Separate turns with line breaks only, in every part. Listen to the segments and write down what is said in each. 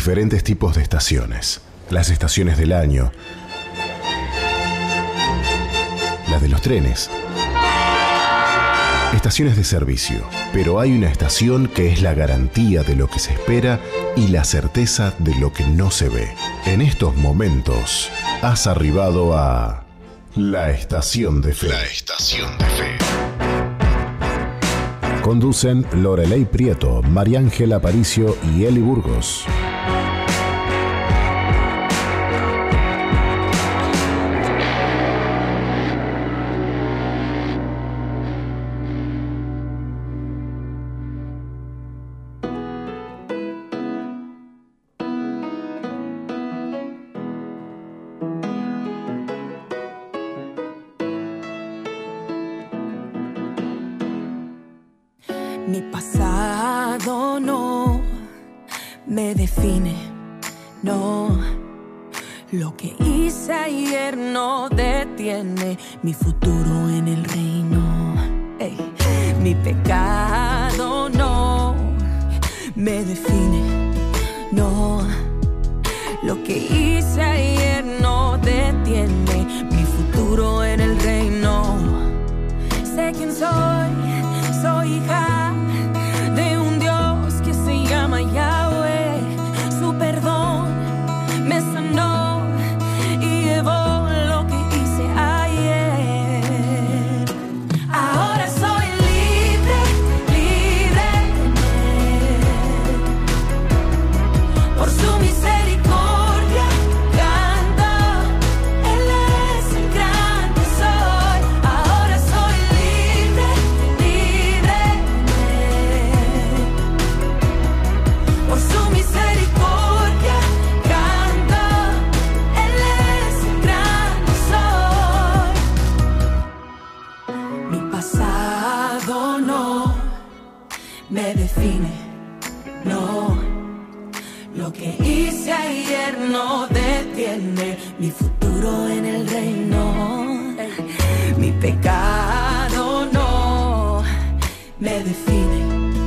diferentes tipos de estaciones. Las estaciones del año, las de los trenes, estaciones de servicio. Pero hay una estación que es la garantía de lo que se espera y la certeza de lo que no se ve. En estos momentos has arribado a la Estación de Fe. La Estación de Fe. Conducen Loreley Prieto, María Ángela Aparicio y Eli Burgos.
Mi pasado no me define, no. Lo que hice ayer no detiene mi futuro en el reino. Ey. Mi pecado no me define, no. Lo que hice ayer no detiene mi futuro en el reino. Sé quién soy hija de un Dios que se llama Yahweh. Su perdón me sanó y llevó lo que hice ayer. Ahora soy libre, libre en Él. Por su misericordia canto, Él es el gran que soy. Ahora soy libre, libre en Él. Por su misericordia canto, Él es el gran que soy. Mi pasado no me define, no. Lo que hice ayer no detiene mi futuro en el reino. Mi pecado no me define,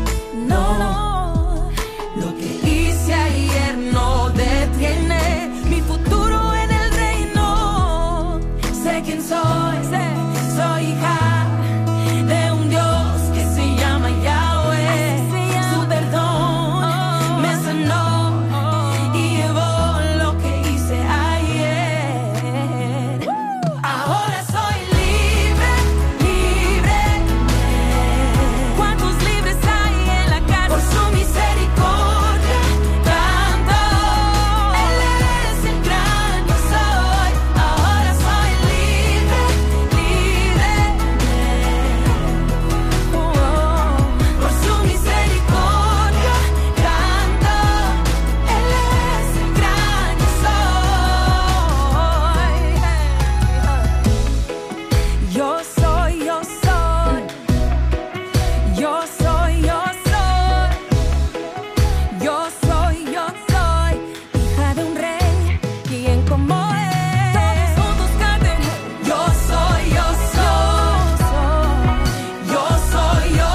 no. Lo que hice ayer no detiene mi futuro en el reino. Sé quién soy, soy hija de un Dios que se llama Yahweh. Su perdón me sanó y llevó lo que hice ayer. Ahora soy libre, libre en Él. ¿Cuántos libres hay en la casa? Por su misericordia canto, Él es el gran yo soy. Ahora soy libre, libre en Él. Por su misericordia canto, Él es el gran yo soy. Yo soy, yo soy. Yo soy, yo soy. Yo soy, yo soy. Hija de un rey, quien como él. Todos juntos canten. Yo soy, yo soy. Yo soy, yo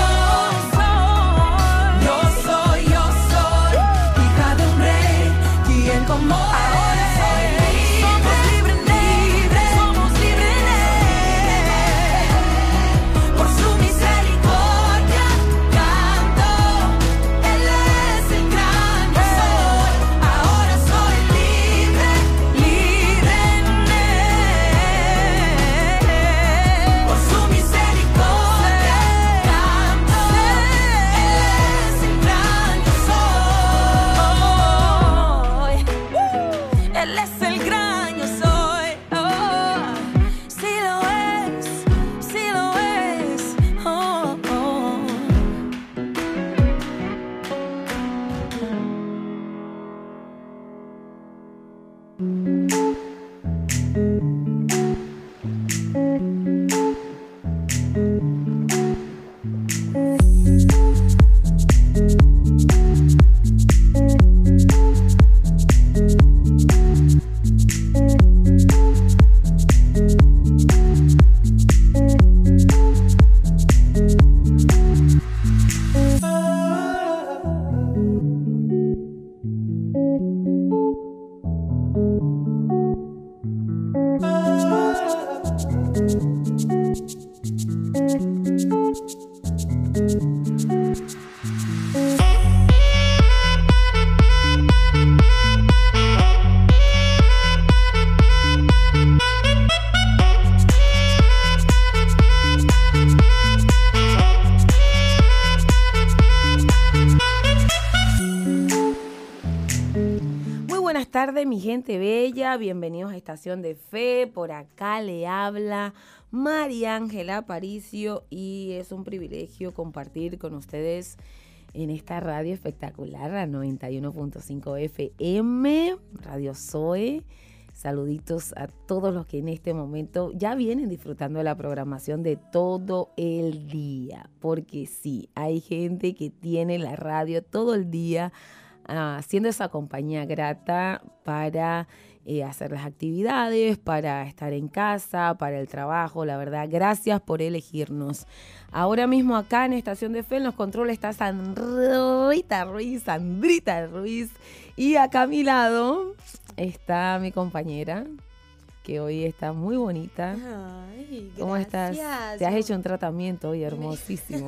soy. Yo soy, yo soy. Hija de un rey, quien como él. Ahora soy libre. Somos libres en Él. Por su misericordia canto, Él es el gran yo soy. Ahora soy libre, libre en Él. Por su misericordia canto, Él es el gran yo soy. Él es el gran yo soy. Oh, sí lo es, sí lo es. Oh, oh.
Tardes, mi gente bella, bienvenidos a Estación de Fe. Por acá le habla María Ángela Aparicio y es un privilegio compartir con ustedes en esta radio espectacular, la 91.5 FM, Radio Zoe. Saluditos a todos los que en este momento ya vienen disfrutando de la programación de todo el día, porque sí, hay gente que tiene la radio todo el día haciendo esa compañía grata para hacer las actividades, para estar en casa, para el trabajo. La verdad, gracias por elegirnos. Ahora mismo acá en Estación de Fe, en los controles está Sandrita Ruiz. Y acá a mi lado está mi compañera, que hoy está muy bonita.
Ay,
¿Cómo
gracias.
estás? Te has hecho un tratamiento hoy hermosísimo.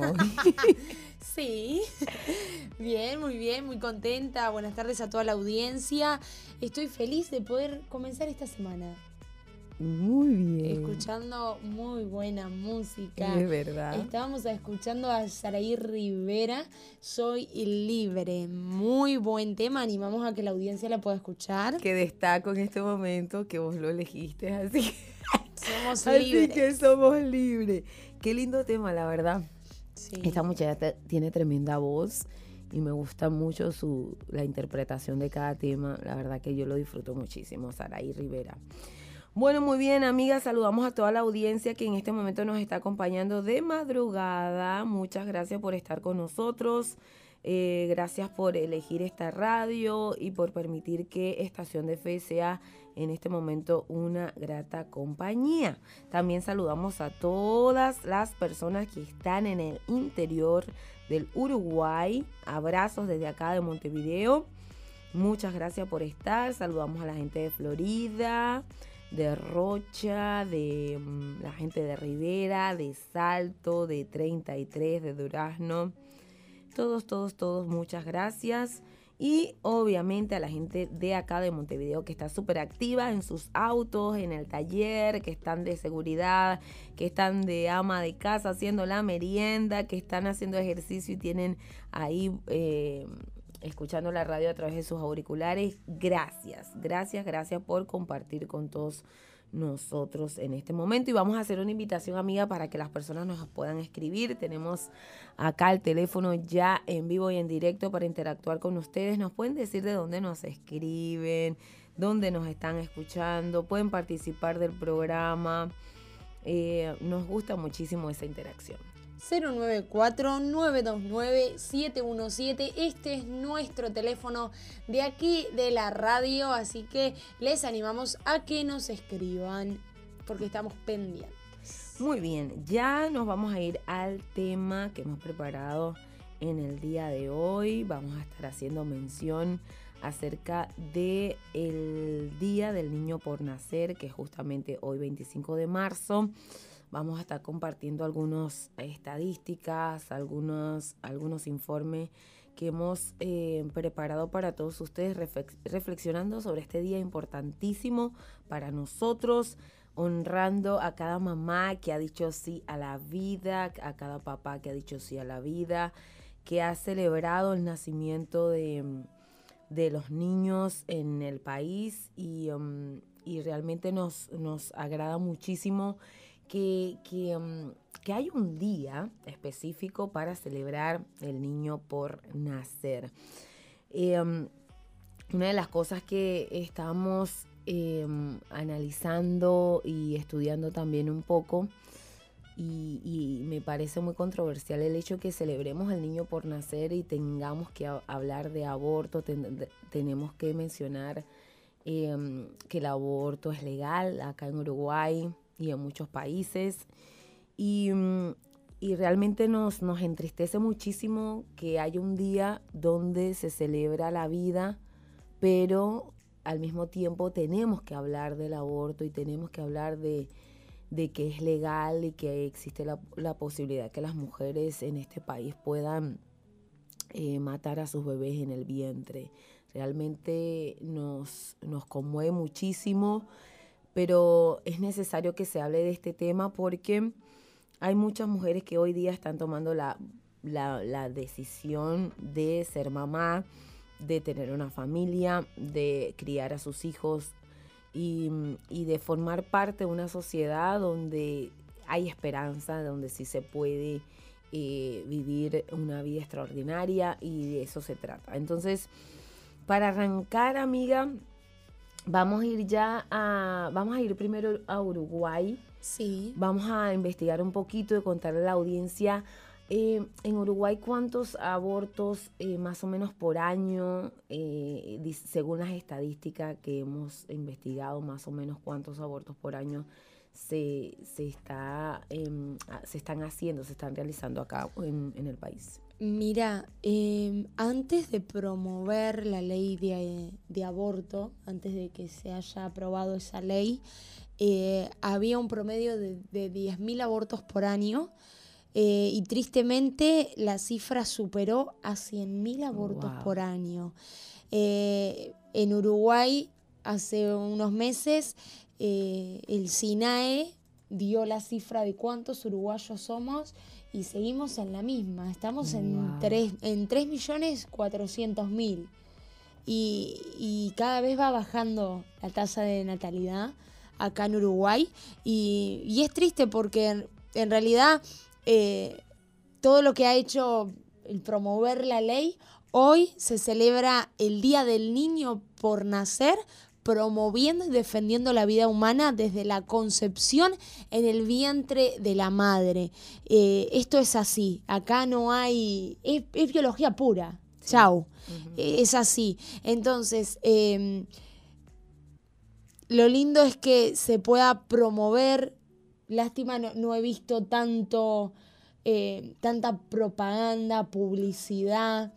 Sí, bien, muy contenta. Buenas tardes a toda la audiencia. Estoy feliz de poder comenzar esta semana.
Muy bien.
Escuchando muy buena música.
Es verdad.
Estábamos escuchando a Saraí Rivera, Soy Libre. Muy buen tema, animamos a que la audiencia la pueda escuchar.
Que destaco en este momento que vos lo elegiste, así.
Somos
así
libres.
que somos libres. Qué lindo tema, la verdad.
Sí.
Esta muchacha tiene tremenda voz y me gusta mucho la interpretación de cada tema. La verdad que yo lo disfruto muchísimo, Saraí Rivera. Bueno, muy bien, amigas, saludamos a toda la audiencia que en este momento nos está acompañando de madrugada. Muchas gracias por estar con nosotros. Gracias por elegir esta radio y por permitir que Estación de Fe sea en este momento una grata compañía. También saludamos a todas las personas que están en el interior del Uruguay. Abrazos desde acá de Montevideo. Muchas gracias por estar. Saludamos a la gente de Florida, de Rocha, de la gente de Rivera, de Salto, de 33, de Durazno. Todos, muchas gracias. Y obviamente a la gente de acá de Montevideo que está súper activa en sus autos, en el taller, que están de seguridad, que están de ama de casa haciendo la merienda, que están haciendo ejercicio y tienen ahí escuchando la radio a través de sus auriculares. Gracias por compartir con todos nosotros en este momento. Y vamos a hacer una invitación, amiga, para que las personas nos puedan escribir. Tenemos acá el teléfono ya en vivo y en directo para interactuar con ustedes. Nos pueden decir de dónde nos escriben, dónde nos están escuchando, pueden participar del programa. Nos gusta muchísimo esa interacción.
094-929-717. Este es nuestro teléfono de aquí de la radio, así que les animamos a que nos escriban porque estamos pendientes.
Muy bien, ya nos vamos a ir al tema que hemos preparado en el día de hoy. Vamos a estar haciendo mención acerca de el Día del Niño por Nacer, que es justamente hoy 25 de marzo. Vamos a estar compartiendo algunas estadísticas, algunos informes que hemos preparado para todos ustedes, reflexionando sobre este día importantísimo para nosotros, honrando a cada mamá que ha dicho sí a la vida, a cada papá que ha dicho sí a la vida, que ha celebrado el nacimiento de los niños en el país y realmente nos agrada muchísimo que hay un día específico para celebrar el niño por nacer. Una de las cosas que estamos analizando y estudiando también un poco, y me parece muy controversial el hecho que celebremos el niño por nacer y tengamos que hablar de aborto, tenemos que mencionar que el aborto es legal acá en Uruguay y en muchos países, y realmente nos entristece muchísimo que haya un día donde se celebra la vida pero al mismo tiempo tenemos que hablar del aborto y tenemos que hablar de que es legal y que existe la posibilidad que las mujeres en este país puedan matar a sus bebés en el vientre. Realmente nos conmueve muchísimo, pero es necesario que se hable de este tema porque hay muchas mujeres que hoy día están tomando la decisión de ser mamá, de tener una familia, de criar a sus hijos y de formar parte de una sociedad donde hay esperanza, donde sí se puede vivir una vida extraordinaria, y de eso se trata. Entonces, para arrancar, amiga, vamos a ir primero a Uruguay.
Sí.
Vamos a investigar un poquito y contarle a la audiencia en Uruguay cuántos abortos más o menos por año, según las estadísticas que hemos investigado, más o menos cuántos abortos por año se están haciendo, se están realizando acá en el país.
Mira, antes de promover la ley de aborto, antes de que se haya aprobado esa ley, había un promedio de 10.000 abortos por año, y tristemente la cifra superó a 100.000 abortos
Wow.
por año. En Uruguay, hace unos meses, el SINAE dio la cifra de cuántos uruguayos somos y seguimos en la misma. Estamos en
Wow.
3.400.000. Y cada vez va bajando la tasa de natalidad acá en Uruguay. Y es triste porque en realidad todo lo que ha hecho el promover la ley, hoy se celebra el Día del Niño por Nacer, promoviendo y defendiendo la vida humana desde la concepción en el vientre de la madre. Esto es así, acá no hay, es biología pura, sí. Chau, es así. Entonces, lo lindo es que se pueda promover. Lástima, no he visto tanta propaganda, publicidad,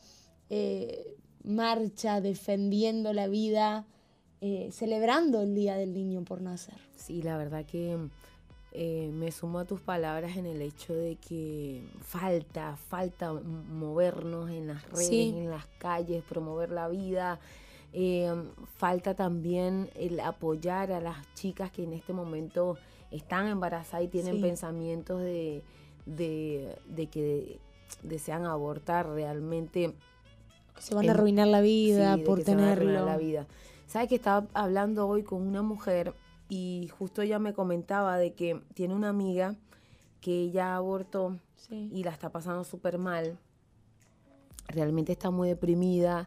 marcha defendiendo la vida, celebrando el Día del Niño por Nacer.
Sí, la verdad que me sumo a tus palabras en el hecho de que falta movernos en las redes, sí, en las calles, promover la vida. Falta también el apoyar a las chicas que en este momento están embarazadas y tienen, sí, pensamientos de que desean abortar realmente.
Se van a arruinar la vida, sí, por tenerlo. Se van a arruinar
la vida. ¿Sabes que estaba hablando hoy con una mujer y justo ella me comentaba de que tiene una amiga que ella abortó, sí, y la está pasando súper mal? Realmente está muy deprimida,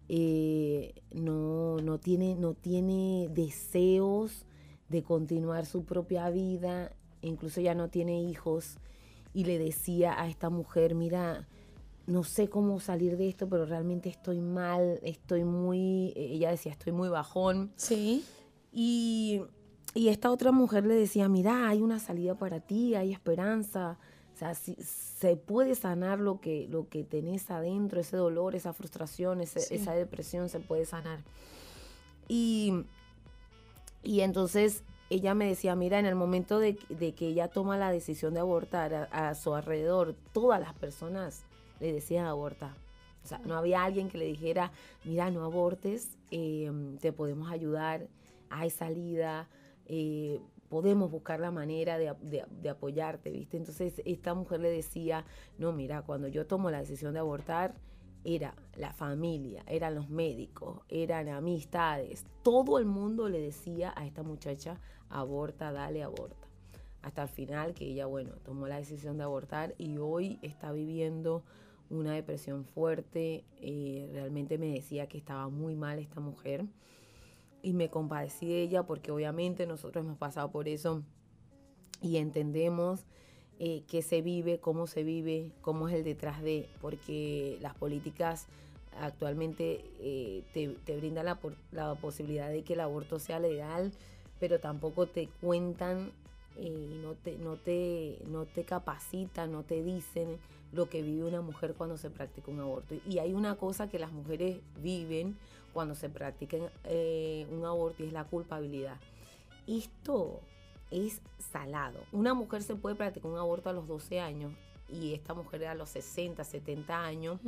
no tiene deseos de continuar su propia vida, incluso ya no tiene hijos, y le decía a esta mujer, mira, no sé cómo salir de esto, pero realmente estoy mal, ella decía, estoy muy bajón.
Sí.
Y esta otra mujer le decía, mira, hay una salida para ti, hay esperanza, o sea, se puede sanar lo que tenés adentro, ese dolor, esa frustración, sí, esa depresión se puede sanar. Y entonces ella me decía, mira, en el momento de que ella toma la decisión de abortar, a su alrededor, todas las personas le decían abortar. O sea, no había alguien que le dijera, mira, no abortes, te podemos ayudar, hay salida, podemos buscar la manera de apoyarte, ¿viste? Entonces esta mujer le decía, no, mira, cuando yo tomo la decisión de abortar, era la familia, eran los médicos, eran amistades, todo el mundo le decía a esta muchacha, aborta, dale, aborta. Hasta el final que ella, bueno, tomó la decisión de abortar y hoy está viviendo una depresión fuerte. Realmente me decía que estaba muy mal esta mujer y me compadecí de ella porque obviamente nosotros hemos pasado por eso y entendemos qué se vive, cómo es el detrás de, porque las políticas actualmente te brindan la posibilidad de que el aborto sea legal, pero tampoco te cuentan y no te capacitan, no te dicen lo que vive una mujer cuando se practica un aborto. Y hay una cosa que las mujeres viven cuando se practica un aborto y es la culpabilidad. Esto es salado. Una mujer se puede practicar un aborto a los 12 años y esta mujer a los 60, 70 años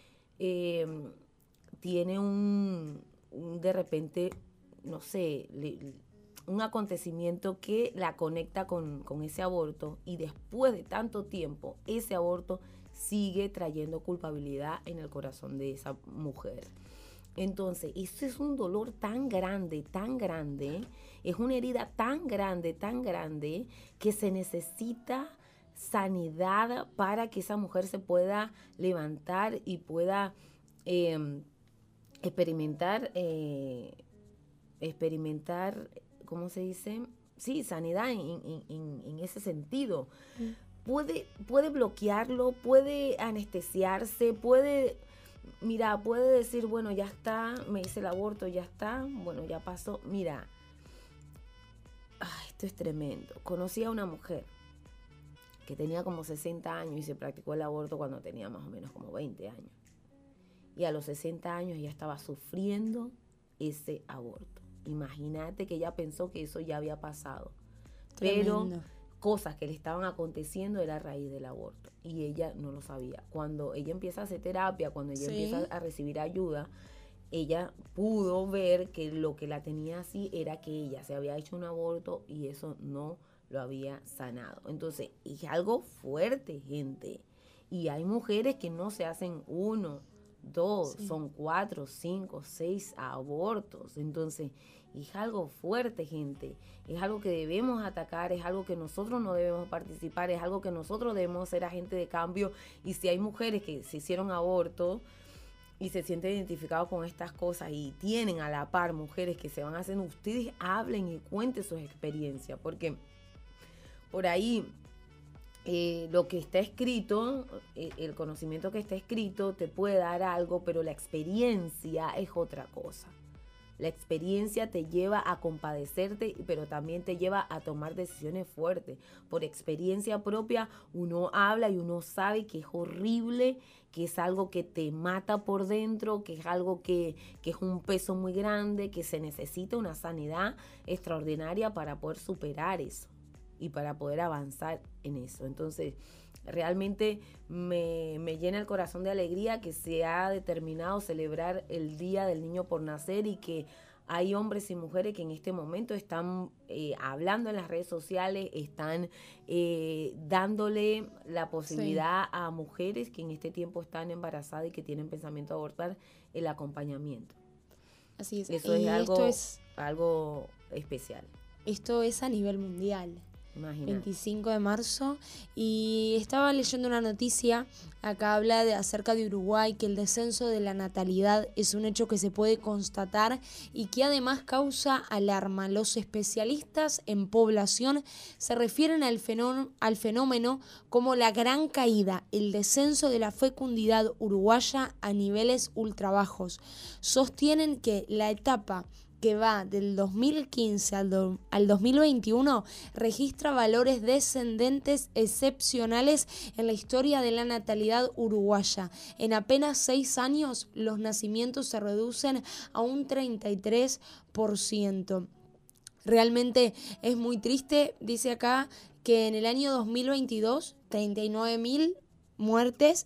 tiene de repente, no sé, un acontecimiento que la conecta con ese aborto y después de tanto tiempo ese aborto sigue trayendo culpabilidad en el corazón de esa mujer. Entonces, eso es un dolor tan grande, es una herida tan grande que se necesita sanidad para que esa mujer se pueda levantar y pueda experimentar, ¿cómo se dice? Sí, sanidad en ese sentido. Puede bloquearlo, puede anestesiarse, puede decir, bueno, ya está, me hice el aborto, ya está, bueno, ya pasó. Mira, esto es tremendo. Conocí a una mujer que tenía como 60 años y se practicó el aborto cuando tenía más o menos como 20 años. Y a los 60 años ya estaba sufriendo ese aborto. Imagínate que ella pensó que eso ya había pasado.
Tremendo.
Pero cosas que le estaban aconteciendo era a raíz del aborto. Y ella no lo sabía. Cuando ella empieza a hacer terapia, cuando ella empieza a recibir ayuda, ella pudo ver que lo que la tenía así era que ella se había hecho un aborto y eso no lo había sanado. Entonces, es algo fuerte, gente. Y hay mujeres que no se hacen 1, 2, son 4, 5, 6 abortos. Entonces, es algo fuerte, gente. Es algo que debemos atacar, es algo que nosotros no debemos participar, es algo que nosotros debemos ser agentes de cambio. Y si hay mujeres que se hicieron aborto y se sienten identificados con estas cosas y tienen a la par mujeres que se van haciendo, ustedes hablen y cuenten sus experiencias, porque por ahí lo que está escrito, el conocimiento que está escrito te puede dar algo, pero la experiencia es otra cosa. La experiencia te lleva a compadecerte, pero también te lleva a tomar decisiones fuertes. Por experiencia propia, uno habla y uno sabe que es horrible, que es algo que te mata por dentro, que es algo que es un peso muy grande, que se necesita una sanidad extraordinaria para poder superar eso y para poder avanzar en eso. Entonces, realmente me llena el corazón de alegría que se ha determinado celebrar el Día del Niño por Nacer y que hay hombres y mujeres que en este momento están hablando en las redes sociales, están dándole la posibilidad a mujeres que en este tiempo están embarazadas y que tienen pensamiento de abortar, el acompañamiento.
Así es.
Eso
Y
es algo especial.
Esto es a nivel mundial.
Imagínate.
25 de marzo, y estaba leyendo una noticia, acá habla acerca de Uruguay, que el descenso de la natalidad es un hecho que se puede constatar y que además causa alarma. Los especialistas en población se refieren al fenómeno como la gran caída, el descenso de la fecundidad uruguaya a niveles ultra bajos. Sostienen que la etapa que va del 2015 al 2021, registra valores descendentes excepcionales en la historia de la natalidad uruguaya. En apenas 6 años, los nacimientos se reducen a un 33%. Realmente es muy triste, dice acá, que en el año 2022, 39.000 muertes,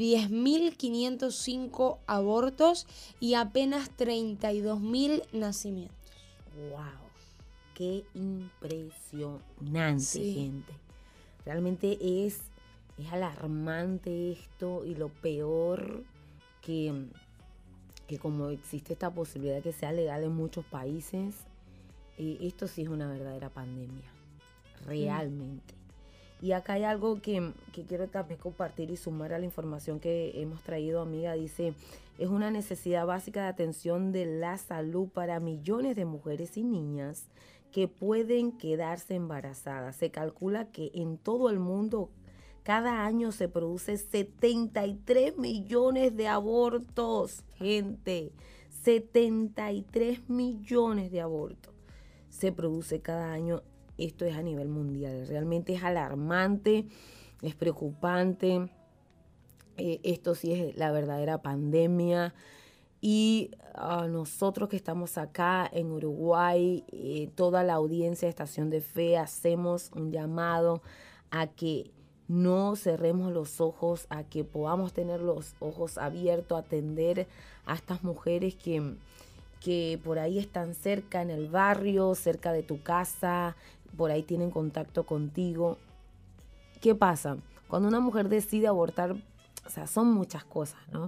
10.505 abortos y apenas 32.000 nacimientos.
¡Wow! ¡Qué impresionante, gente! Realmente es alarmante esto, y lo peor que como existe esta posibilidad de que sea legal en muchos países, esto sí es una verdadera pandemia, realmente. Y acá hay algo que quiero también compartir y sumar a la información que hemos traído, amiga. Dice, es una necesidad básica de atención de la salud para millones de mujeres y niñas que pueden quedarse embarazadas. Se calcula que en todo el mundo cada año se produce 73 millones de abortos, gente. 73 millones de abortos se produce cada año. Esto es a nivel mundial, realmente es alarmante, es preocupante. Esto sí es la verdadera pandemia Y nosotros que estamos acá en Uruguay, toda la audiencia de Estación de Fe, hacemos un llamado a que no cerremos los ojos, a que podamos tener los ojos abiertos, atender a estas mujeres que por ahí están cerca en el barrio, cerca de tu casa, por ahí tienen contacto contigo. ¿Qué pasa? Cuando una mujer decide abortar, o sea, son muchas cosas, ¿no?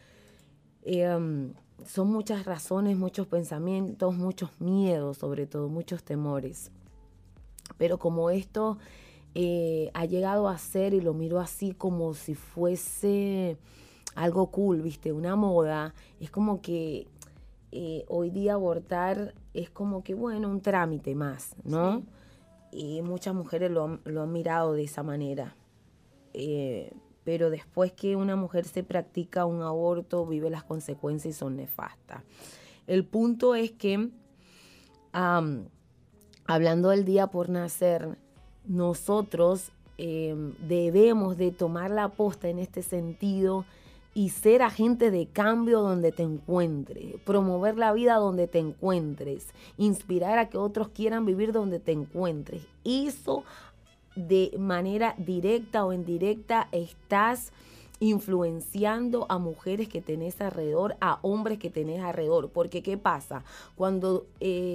Son muchas razones, muchos pensamientos, muchos miedos, sobre todo, muchos temores. Pero como esto ha llegado a ser, y lo miro así como si fuese algo cool, ¿viste? Una moda, es como que hoy día abortar es como que, bueno, un trámite más, ¿no? Sí. Y muchas mujeres lo han mirado de esa manera. Pero después que una mujer se practica un aborto, vive las consecuencias y son nefastas. El punto es que, hablando del día por nacer, nosotros debemos de tomar la posta en este sentido y ser agente de cambio donde te encuentres, promover la vida donde te encuentres, inspirar a que otros quieran vivir donde te encuentres. Eso de manera directa o indirecta estás influenciando a mujeres que tenés alrededor, a hombres que tenés alrededor. Porque ¿qué pasa? Cuando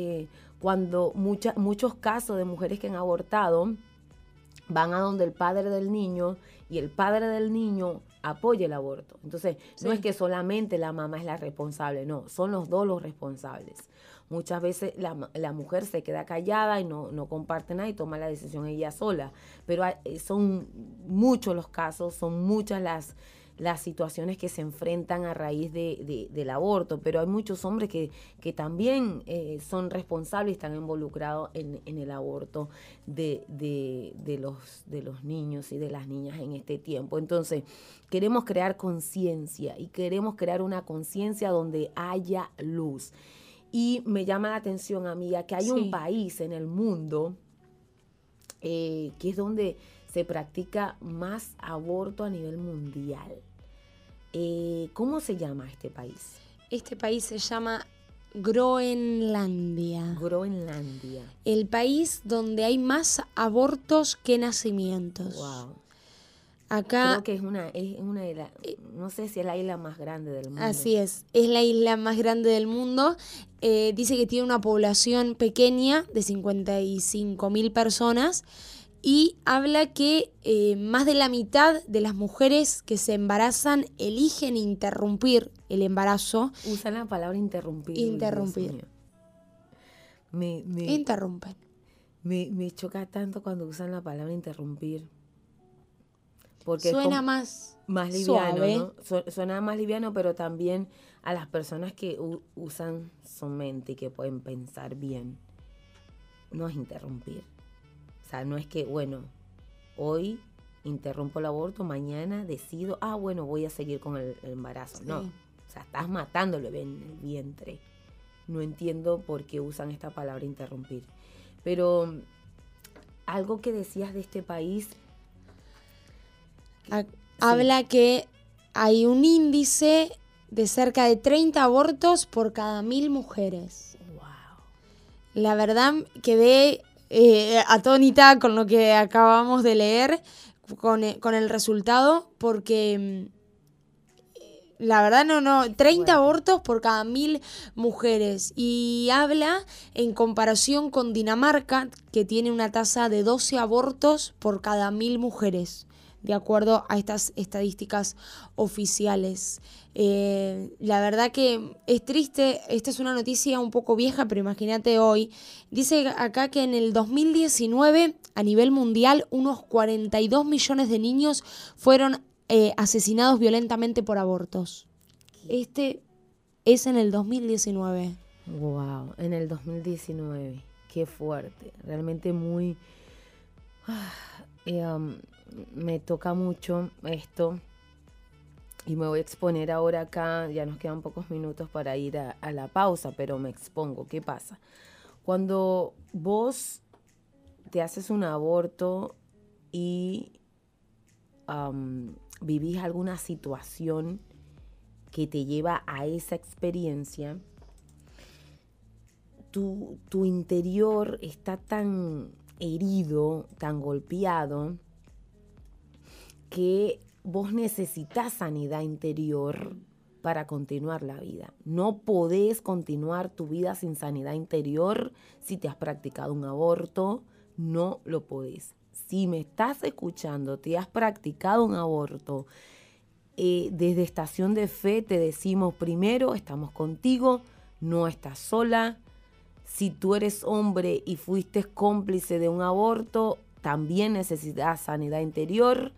muchos casos de mujeres que han abortado van a donde el padre del niño y el padre del niño apoya el aborto. Entonces, no es que solamente la mamá es la responsable, no, son los dos los responsables. Muchas veces la mujer se queda callada y no comparte nada y toma la decisión ella sola. Pero son muchos los casos, son muchas las situaciones que se enfrentan a raíz del aborto. Pero hay muchos hombres que también son responsables y están involucrados en el aborto de los niños y de las niñas en este tiempo. Entonces, queremos crear conciencia y queremos crear una conciencia donde haya luz. Y me llama la atención, amiga, que hay un país en el mundo que es donde se practica más aborto a nivel mundial. ¿Cómo se llama este país?
Este país se llama Groenlandia.
Groenlandia.
El país donde hay más abortos que nacimientos.
Wow.
Acá,
creo que es una de las, no sé si es la isla más grande del mundo.
Así es la isla más grande del mundo. Dice que tiene una población pequeña de 55.000 personas y habla que más de la mitad de las mujeres que se embarazan eligen interrumpir el embarazo.
Usan la palabra interrumpir.
Interrumpen.
Me choca tanto cuando usan la palabra interrumpir. Porque
suena más
liviano,
suave,
¿no? Suena más liviano, pero también a las personas que usan su mente y que pueden pensar bien. No es interrumpir. O sea, no es que, bueno, hoy interrumpo el aborto, mañana decido, bueno, voy a seguir con el embarazo. Sí. No, o sea, estás matando el bebé en el vientre. No entiendo por qué usan esta palabra interrumpir. Pero algo que decías de este país...
Habla que hay un índice de cerca de 30 abortos por cada 1.000 mujeres.
Wow.
La verdad quedé atónita con lo que acabamos de leer, con el resultado, porque la verdad no 30 abortos por cada 1.000 mujeres. Y habla en comparación con Dinamarca, que tiene una tasa de 12 abortos por cada 1.000 mujeres. De acuerdo a estas estadísticas oficiales. La verdad que es triste, esta es una noticia un poco vieja, pero imagínate hoy. Dice acá que en el 2019, a nivel mundial, unos 42 millones de niños fueron asesinados violentamente por abortos. Este es en el 2019.
Wow, en el 2019. Qué fuerte. Realmente muy... me toca mucho esto y me voy a exponer ahora acá, ya nos quedan pocos minutos para ir a la pausa, pero me expongo. ¿Qué pasa? Cuando vos te haces un aborto y vivís alguna situación que te lleva a esa experiencia, tu interior está tan herido, tan golpeado, que vos necesitas sanidad interior para continuar la vida. No podés continuar tu vida sin sanidad interior. Si te has practicado un aborto, no lo podés. Si me estás escuchando, te has practicado un aborto, desde Estación de Fe te decimos primero, estamos contigo, no estás sola. Si tú eres hombre y fuiste cómplice de un aborto, también necesitas sanidad interior.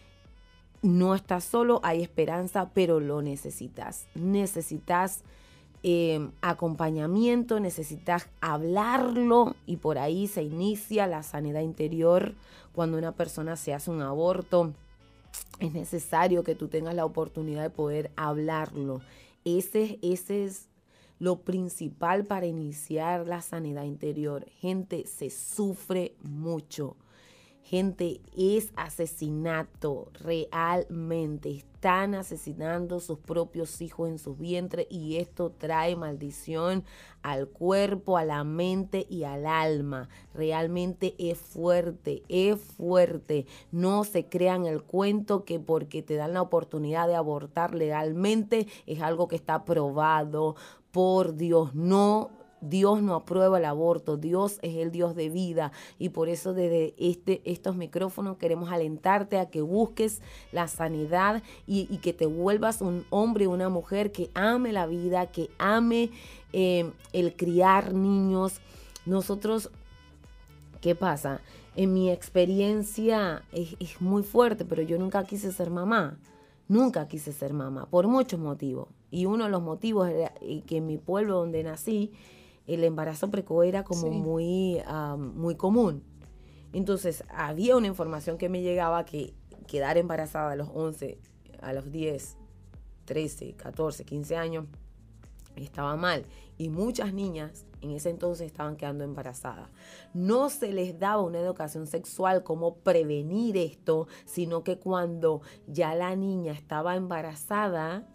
No estás solo, hay esperanza, pero lo necesitas. Necesitas acompañamiento, necesitas hablarlo, y por ahí se inicia la sanidad interior. Cuando una persona se hace un aborto, es necesario que tú tengas la oportunidad de poder hablarlo. Ese es lo principal para iniciar la sanidad interior. Gente, se sufre mucho. Gente, es asesinato realmente. Están asesinando sus propios hijos en sus vientres, y esto trae maldición al cuerpo, a la mente y al alma. Realmente es fuerte, es fuerte. No se crean el cuento que porque te dan la oportunidad de abortar legalmente es algo que está aprobado por Dios. No. Dios no aprueba el aborto. Dios es el Dios de vida, y por eso desde estos micrófonos queremos alentarte a que busques la sanidad y que te vuelvas un hombre o una mujer que ame la vida, que ame el criar niños. Nosotros, ¿qué pasa? En mi experiencia es muy fuerte, pero yo nunca quise ser mamá. Nunca quise ser mamá, por muchos motivos. Y uno de los motivos era que en mi pueblo donde nací, el embarazo precoz era como muy común. Entonces, había una información que me llegaba que quedar embarazada a los 11, a los 10, 13, 14, 15 años estaba mal. Y muchas niñas en ese entonces estaban quedando embarazadas. No se les daba una educación sexual, cómo prevenir esto, sino que cuando ya la niña estaba embarazada,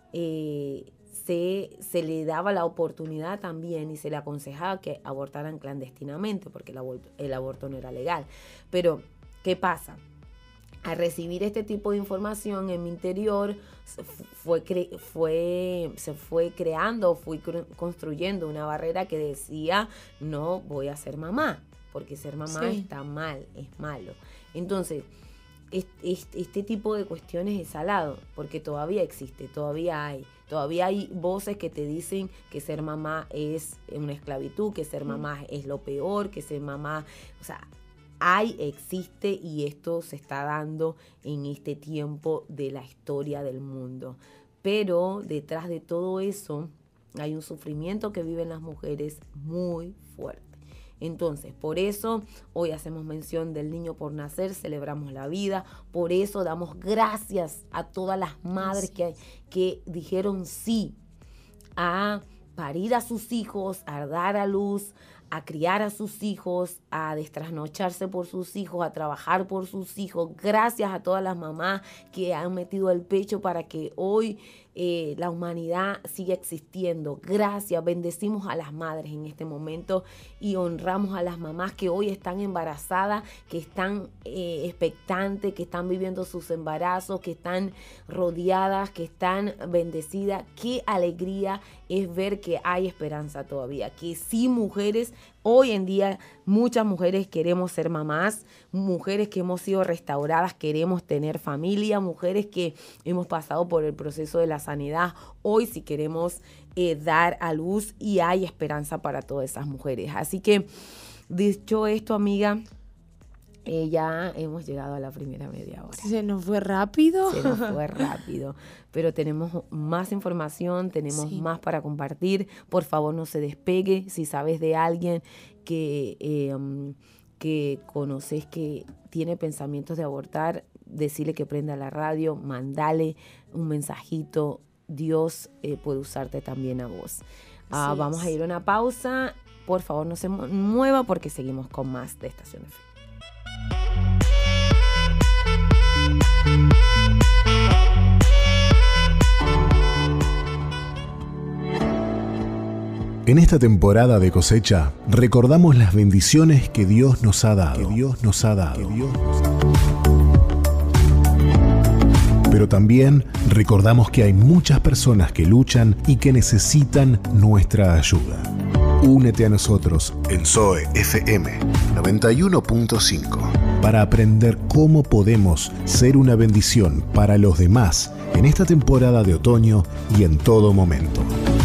se le daba la oportunidad también y se le aconsejaba que abortaran clandestinamente, porque el aborto no era legal. Pero, ¿qué pasa? Al recibir este tipo de información en mi interior, fui construyendo una barrera que decía, no voy a ser mamá, porque ser mamá está mal, es malo. Entonces, este tipo de cuestiones es salado, porque todavía existe, todavía hay voces que te dicen que ser mamá es una esclavitud, que ser mamá es lo peor, que ser mamá, o sea, existe, y esto se está dando en este tiempo de la historia del mundo. Pero detrás de todo eso hay un sufrimiento que viven las mujeres muy fuerte. Entonces, por eso hoy hacemos mención del niño por nacer, celebramos la vida, por eso damos gracias a todas las madres que dijeron sí a parir a sus hijos, a dar a luz, a criar a sus hijos, a destrasnocharse por sus hijos, a trabajar por sus hijos. Gracias a todas las mamás que han metido el pecho para que hoy la humanidad siga existiendo. Gracias, bendecimos a las madres en este momento y honramos a las mamás que hoy están embarazadas, que están expectantes, que están viviendo sus embarazos, que están rodeadas, que están bendecidas. Qué alegría es ver que hay esperanza todavía, que sí, mujeres, hoy en día muchas mujeres queremos ser mamás, mujeres que hemos sido restauradas, queremos tener familia, mujeres que hemos pasado por el proceso de la sanidad, hoy sí queremos dar a luz, y hay esperanza para todas esas mujeres. Así que, dicho esto, amiga, ya hemos llegado a la primera media hora.
¿Se nos fue rápido?
Se nos fue rápido, pero tenemos más información, tenemos más para compartir. Por favor, no se despegue. Si sabes de alguien que conoces que tiene pensamientos de abortar, decirle que prenda la radio, mandale un mensajito. Dios puede usarte también a vos. Vamos a ir a una pausa. Por favor, no se mueva porque seguimos con más de Estación F.
En esta temporada de cosecha, recordamos las bendiciones que Dios nos ha dado. Pero también recordamos que hay muchas personas que luchan y que necesitan nuestra ayuda. Únete a nosotros en Zoe FM 91.5 para aprender cómo podemos ser una bendición para los demás en esta temporada de otoño y en todo momento.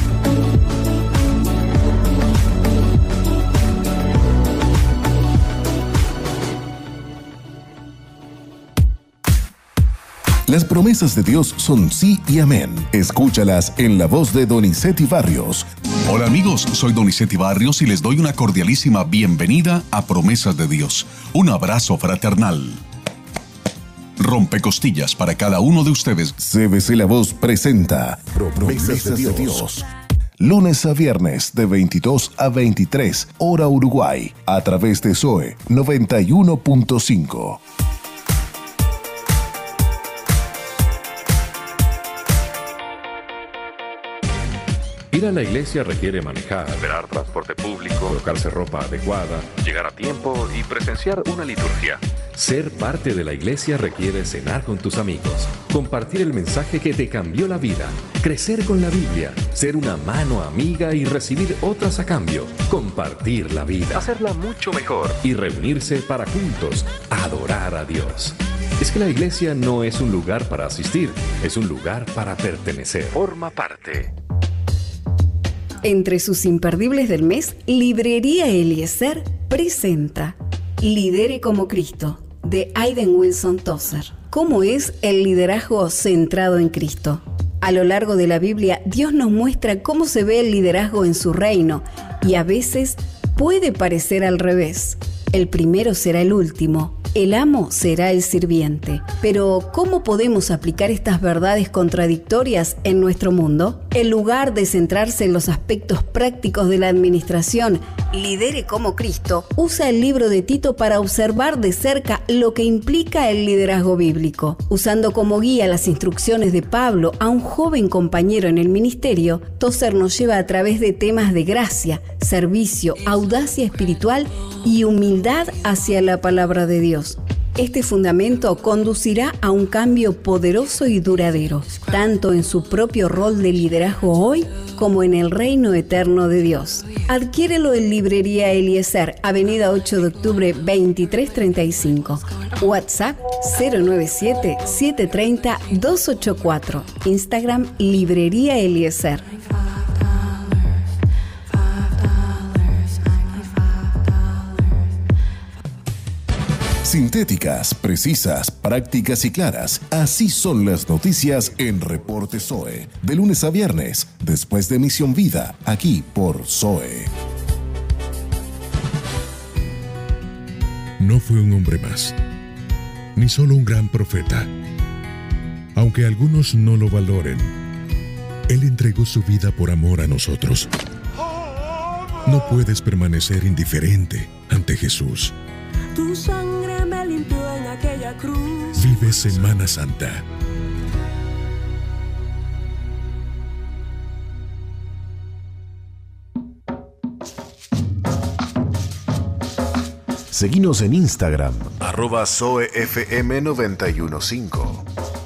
Las promesas de Dios son sí y amén. Escúchalas en la voz de Donizetti Barrios.
Hola amigos, soy Donizetti Barrios y les doy una cordialísima bienvenida a Promesas de Dios. Un abrazo fraternal. Rompecostillas para cada uno de ustedes.
CBC La Voz presenta Promesas de Dios. Lunes a viernes de 22 a 23, hora Uruguay, a través de Zoe 91.5.
Ir a la iglesia requiere manejar, esperar transporte público, colocarse ropa adecuada, llegar a tiempo y presenciar una liturgia. Ser parte de la iglesia requiere cenar con tus amigos, compartir el mensaje que te cambió la vida, crecer con la Biblia, ser una mano amiga y recibir otras a cambio, compartir la vida, hacerla mucho mejor y reunirse para juntos adorar a Dios. Es que la iglesia no es un lugar para asistir, es un lugar para pertenecer. Forma parte.
Entre sus imperdibles del mes, Librería Eliezer presenta Lidere como Cristo, de Aidan Wilson Tozer. ¿Cómo es el liderazgo centrado en Cristo? A lo largo de la Biblia, Dios nos muestra cómo se ve el liderazgo en su reino, y a veces puede parecer al revés. El primero será el último, el amo será el sirviente. Pero, ¿cómo podemos aplicar estas verdades contradictorias en nuestro mundo? En lugar de centrarse en los aspectos prácticos de la administración, Lidere como Cristo usa el libro de Tito para observar de cerca lo que implica el liderazgo bíblico. Usando como guía las instrucciones de Pablo a un joven compañero en el ministerio, Tozer nos lleva a través de temas de gracia, servicio, audacia espiritual y humildad hacia la palabra de Dios. Este fundamento conducirá a un cambio poderoso y duradero, tanto en su propio rol de liderazgo hoy como en el reino eterno de Dios. Adquiérelo en Librería Eliezer, Avenida 8 de Octubre 2335. WhatsApp 097-730-284. Instagram Librería Eliezer.
Sintéticas, precisas, prácticas y claras. Así son las noticias en Reporte Zoe. De lunes a viernes, después de Misión Vida, aquí por Zoe.
No fue un hombre más, ni solo un gran profeta. Aunque algunos no lo valoren, Él entregó su vida por amor a nosotros. No puedes permanecer indiferente ante Jesús.
Tu sangre me limpió en aquella cruz.
Vive Semana Santa.
Seguinos en Instagram, @ZoeFM915.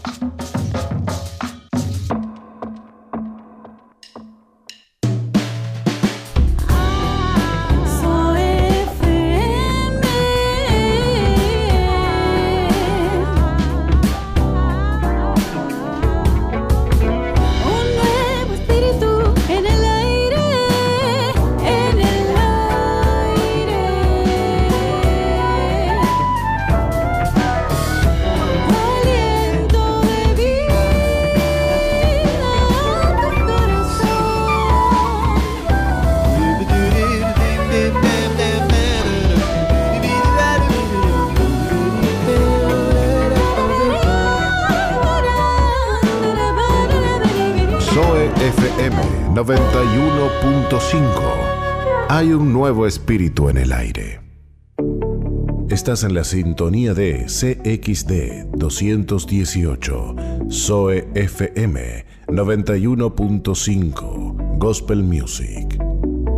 FM 91.5. Hay un nuevo espíritu en el aire. Estás en la sintonía de CXD 218, Zoe FM 91.5, Gospel Music.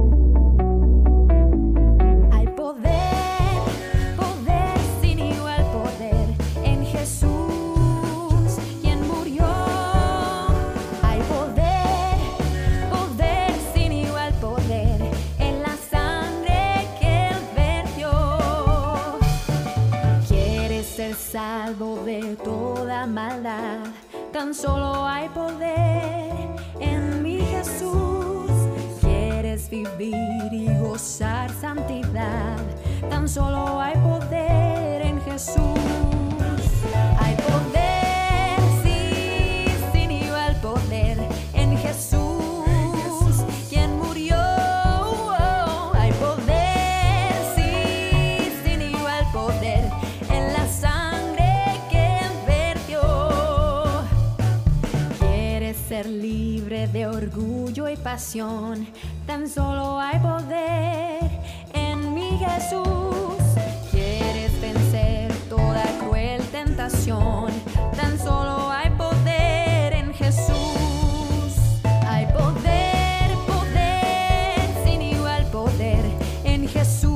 vencer toda maldad. Tan solo hay poder en mi Jesús. Quieres vivir y gozar santidad. Tan solo hay poder en Jesús. Hay poder, sí, sin igual poder en Jesús. Ser libre de orgullo y pasión, tan solo hay poder en mi Jesús. Quieres vencer toda cruel tentación, tan solo hay poder en Jesús. Hay poder, poder, sin igual poder en Jesús.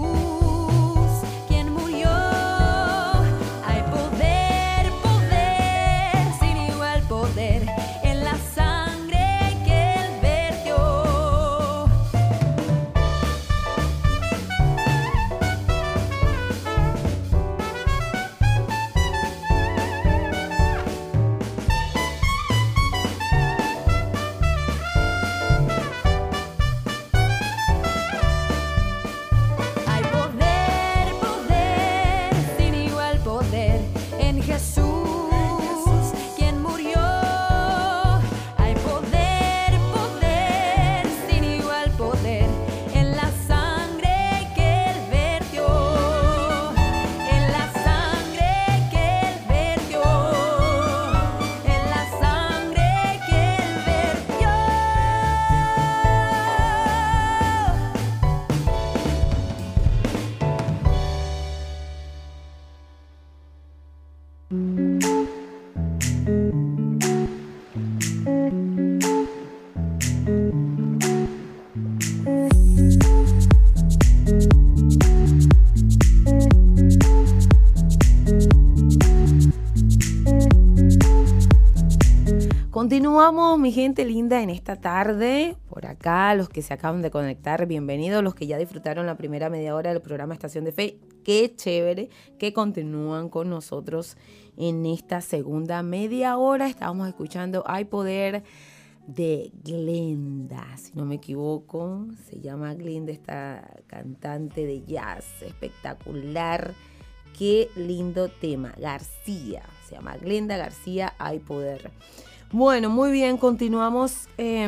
Continuamos, mi gente linda, en esta tarde. Por acá, los que se acaban de conectar, bienvenidos. Los que ya disfrutaron la primera media hora del programa Estación de Fe, qué chévere que continúan con nosotros en esta segunda media hora. Estábamos escuchando Hay Poder de Glenda, si no me equivoco. Se llama Glenda, esta cantante de jazz espectacular. Qué lindo tema. García, se llama Glenda García, Hay Poder. Bueno, muy bien, continuamos.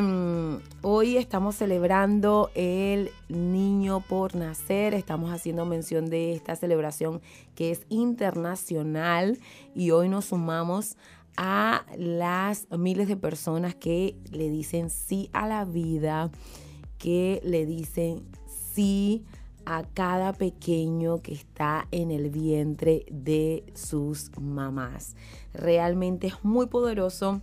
Hoy estamos celebrando el Niño por Nacer. Estamos haciendo mención de esta celebración que es internacional y hoy nos sumamos a las miles de personas que le dicen sí a la vida, que le dicen sí a cada pequeño que está en el vientre de sus mamás. Realmente es muy poderoso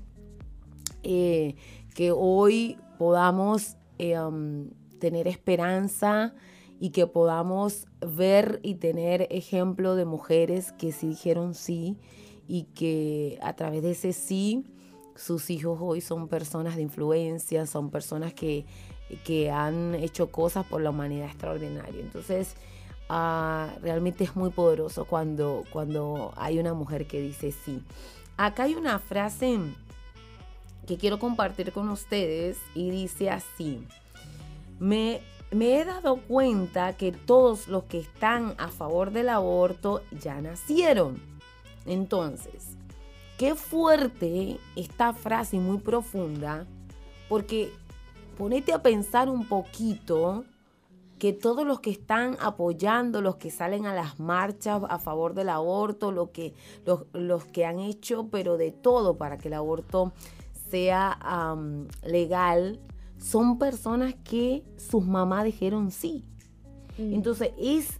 que hoy podamos tener esperanza y que podamos ver y tener ejemplo de mujeres que sí dijeron sí y que a través de ese sí sus hijos hoy son personas de influencia, son personas que han hecho cosas por la humanidad extraordinaria. Entonces realmente es muy poderoso cuando hay una mujer que dice sí. Acá hay una frase que quiero compartir con ustedes y dice así: me he dado cuenta que todos los que están a favor del aborto ya nacieron. Entonces, qué fuerte esta frase y muy profunda, porque ponete a pensar un poquito que todos los que están apoyando, los que salen a las marchas a favor del aborto, los que han hecho, pero de todo para que el aborto sea legal, son personas que sus mamás dijeron sí. Entonces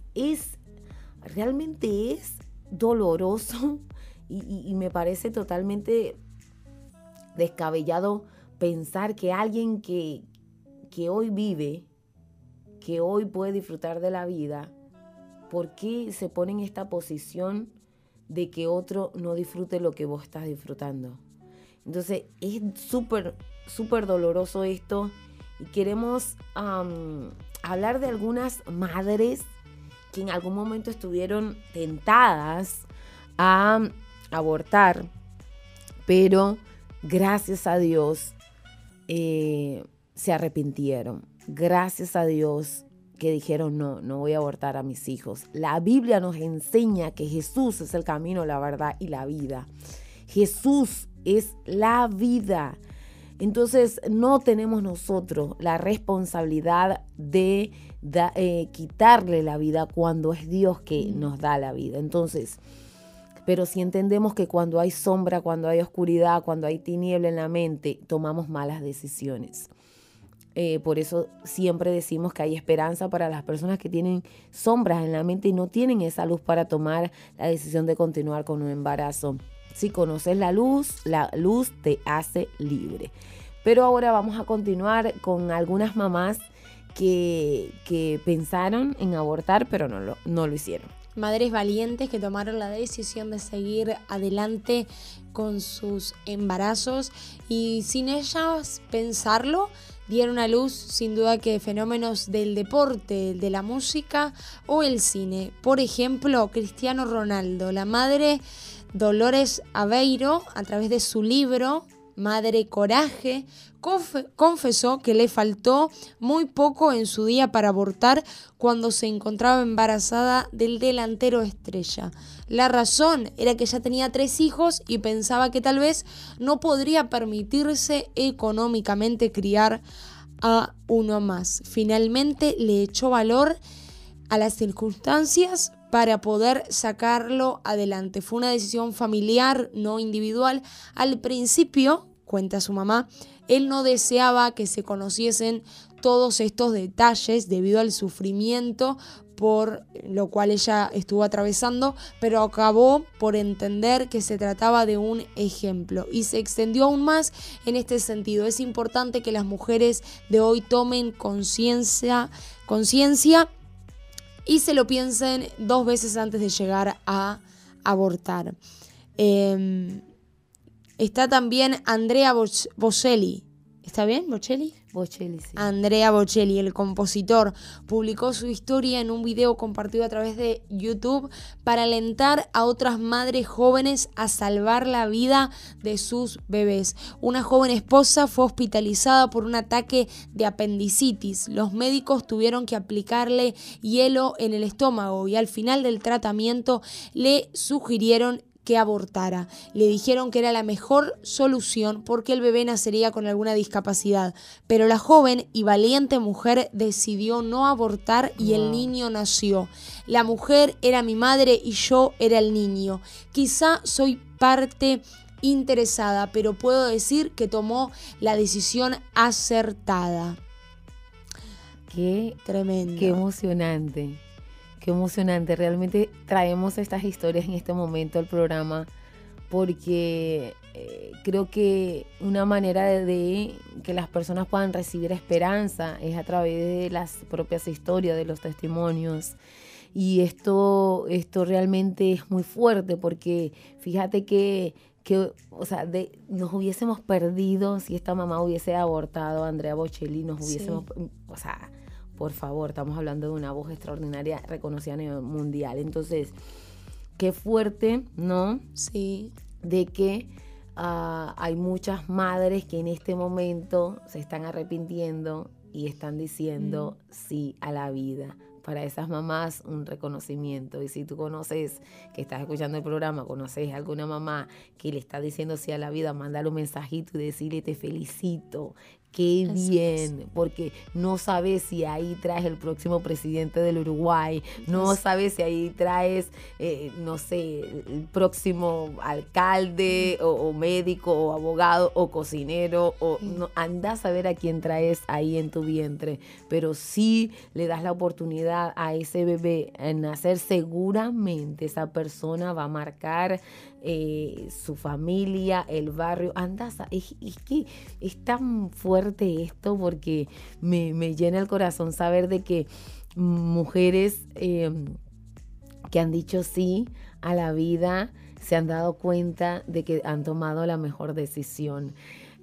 realmente es doloroso y me parece totalmente descabellado pensar que alguien que hoy vive, que hoy puede disfrutar de la vida, ¿por qué se pone en esta posición de que otro no disfrute lo que vos estás disfrutando? Entonces es súper, súper doloroso esto y queremos hablar de algunas madres que en algún momento estuvieron tentadas a abortar, pero gracias a Dios se arrepintieron. Gracias a Dios que dijeron, no voy a abortar a mis hijos. La Biblia nos enseña que Jesús es el camino, la verdad y la vida. Jesús es la vida. Entonces no tenemos nosotros la responsabilidad de quitarle la vida cuando es Dios que nos da la vida. Entonces, pero si entendemos que cuando hay sombra, cuando hay oscuridad, cuando hay tiniebla en la mente, tomamos malas decisiones. Por eso siempre decimos que hay esperanza para las personas que tienen sombras en la mente y no tienen esa luz para tomar la decisión de continuar con un embarazo. Si conoces la luz te hace libre. Pero ahora vamos a continuar con algunas mamás que pensaron en abortar, pero no lo hicieron.
Madres valientes que tomaron la decisión de seguir adelante con sus embarazos y sin ellas pensarlo, dieron a luz sin duda que fenómenos del deporte, de la música o el cine. Por ejemplo, Cristiano Ronaldo, la madre Dolores Aveiro, a través de su libro Madre Coraje, confesó que le faltó muy poco en su día para abortar cuando se encontraba embarazada del delantero estrella. La razón era que ya tenía 3 hijos y pensaba que tal vez no podría permitirse económicamente criar a uno más. Finalmente le echó valor a las circunstancias para poder sacarlo adelante. Fue una decisión familiar, no individual. Al principio, cuenta su mamá, él no deseaba que se conociesen todos estos detalles debido al sufrimiento por lo cual ella estuvo atravesando, pero acabó por entender que se trataba de un ejemplo y se extendió aún más en este sentido. Es importante que las mujeres de hoy tomen conciencia y se lo piensen 2 veces antes de llegar a abortar. Está también Andrea Bocelli. ¿Está bien, Bocelli?
Bocelli, sí.
Andrea Bocelli, el compositor, publicó su historia en un video compartido a través de YouTube para alentar a otras madres jóvenes a salvar la vida de sus bebés. Una joven esposa fue hospitalizada por un ataque de apendicitis. Los médicos tuvieron que aplicarle hielo en el estómago y al final del tratamiento le sugirieron que abortara. Le dijeron que era la mejor solución porque el bebé nacería con alguna discapacidad. Pero la joven y valiente mujer decidió no abortar y el niño nació. La mujer era mi madre y yo era el niño. Quizá soy parte interesada, pero puedo decir que tomó la decisión acertada.
Qué
tremendo.
Qué emocionante. Qué emocionante, realmente traemos estas historias en este momento al programa porque creo que una manera de que las personas puedan recibir esperanza es a través de las propias historias, de los testimonios. Y esto realmente es muy fuerte porque fíjate que o sea, nos hubiésemos perdido si esta mamá hubiese abortado a Andrea Bocelli, nos hubiésemos, o sea, por favor, estamos hablando de una voz extraordinaria reconocida a nivel mundial. Entonces, qué fuerte, ¿no?
Sí.
De que hay muchas madres que en este momento se están arrepintiendo y están diciendo sí a la vida. Para esas mamás, un reconocimiento. Y si tú conoces, que estás escuchando el programa, conoces a alguna mamá que le está diciendo sí a la vida, mándale un mensajito y decirle te felicito. Qué bien, porque no sabes si ahí traes el próximo presidente del Uruguay, no sabes si ahí traes, no sé, el próximo alcalde o médico o abogado o cocinero, o no, anda a saber a quién traes ahí en tu vientre, pero sí le das la oportunidad a ese bebé en nacer, seguramente esa persona va a marcar su familia, el barrio. Es que es tan fuerte esto porque me llena el corazón saber de que mujeres que han dicho sí a la vida se han dado cuenta de que han tomado la mejor decisión.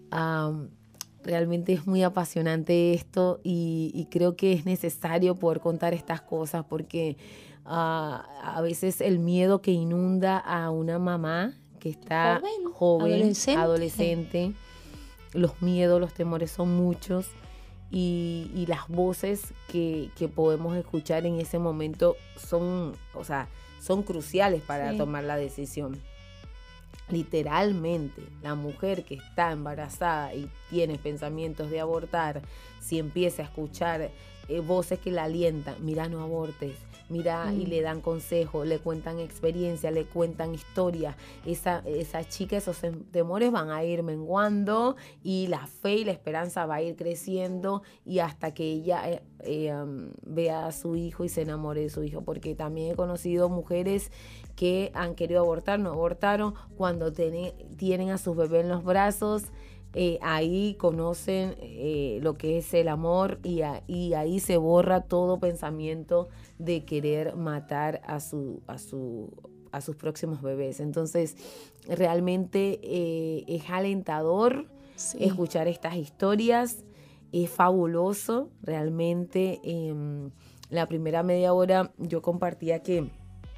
Realmente es muy apasionante esto y creo que es necesario poder contar estas cosas porque a veces el miedo que inunda a una mamá que está
Joven,
adolescente. Los miedos, los temores son muchos y las voces que podemos escuchar en ese momento son cruciales para tomar la decisión. Literalmente, la mujer que está embarazada y tiene pensamientos de abortar, si empieza a escuchar voces que la alientan, mira, no abortes, mira, y le dan consejos, le cuentan experiencias, le cuentan historias, esa chica, esos temores van a ir menguando y la fe y la esperanza va a ir creciendo y hasta que ella vea a su hijo y se enamore de su hijo, porque también he conocido mujeres que han querido abortar, no abortaron, cuando tienen a sus bebés en los brazos, ahí conocen lo que es el amor y ahí se borra todo pensamiento de querer matar a sus próximos bebés. Entonces, realmente es alentador escuchar estas historias, es fabuloso, realmente. La primera media hora yo compartía que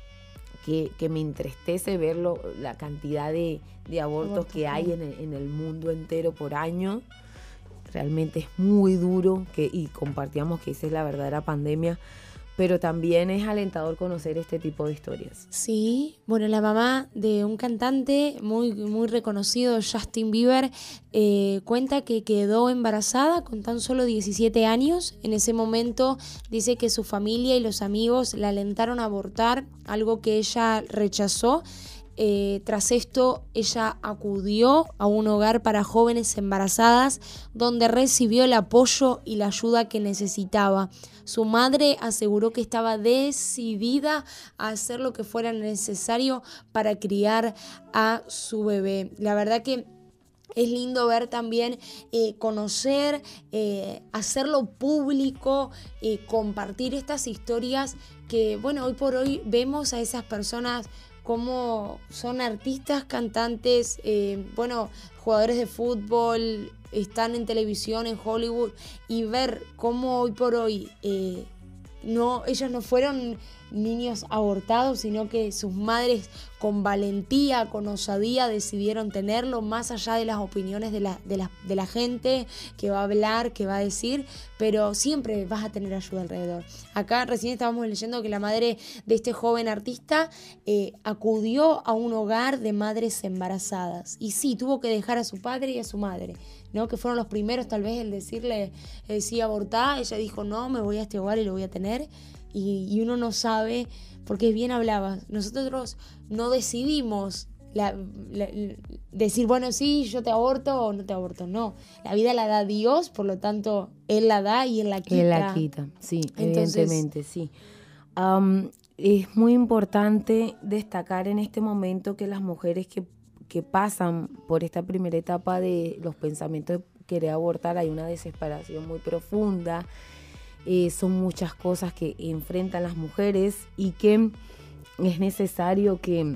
me entristece ver la cantidad de abortos que hay en el mundo entero por año. Realmente es muy duro y compartíamos que esa es la verdadera pandemia, pero también es alentador conocer este tipo de historias.
Sí, bueno, la mamá de un cantante muy, muy reconocido, Justin Bieber, cuenta que quedó embarazada con tan solo 17 años. En ese momento dice que su familia y los amigos la alentaron a abortar, algo que ella rechazó. Tras esto, ella acudió a un hogar para jóvenes embarazadas donde recibió el apoyo y la ayuda que necesitaba. Su madre aseguró que estaba decidida a hacer lo que fuera necesario para criar a su bebé. La verdad que es lindo ver también, conocer, hacerlo público, compartir estas historias que, bueno, hoy por hoy vemos a esas personas como son artistas, cantantes, jugadores de fútbol, están en televisión, en Hollywood, y ver cómo hoy por hoy ellos no fueron niños abortados, sino que sus madres con valentía, con osadía decidieron tenerlo, más allá de las opiniones de la gente que va a hablar, que va a decir, pero siempre vas a tener ayuda alrededor. Acá recién estábamos leyendo que la madre de este joven artista acudió a un hogar de madres embarazadas y sí, tuvo que dejar a su padre y a su madre, ¿no? Que fueron los primeros tal vez en decirle sí, abortá. Ella dijo no, me voy a este hogar y lo voy a tener. Y uno no sabe, porque bien hablabas, nosotros no decidimos decir, bueno, sí, yo te aborto o no te aborto, no. La vida la da Dios, por lo tanto, Él la da y Él la quita.
Él la quita, sí, evidentemente, sí. Es muy importante destacar en este momento que las mujeres que pasan por esta primera etapa de los pensamientos de querer abortar, hay una desesperación muy profunda. Son muchas cosas que enfrentan las mujeres y que es necesario que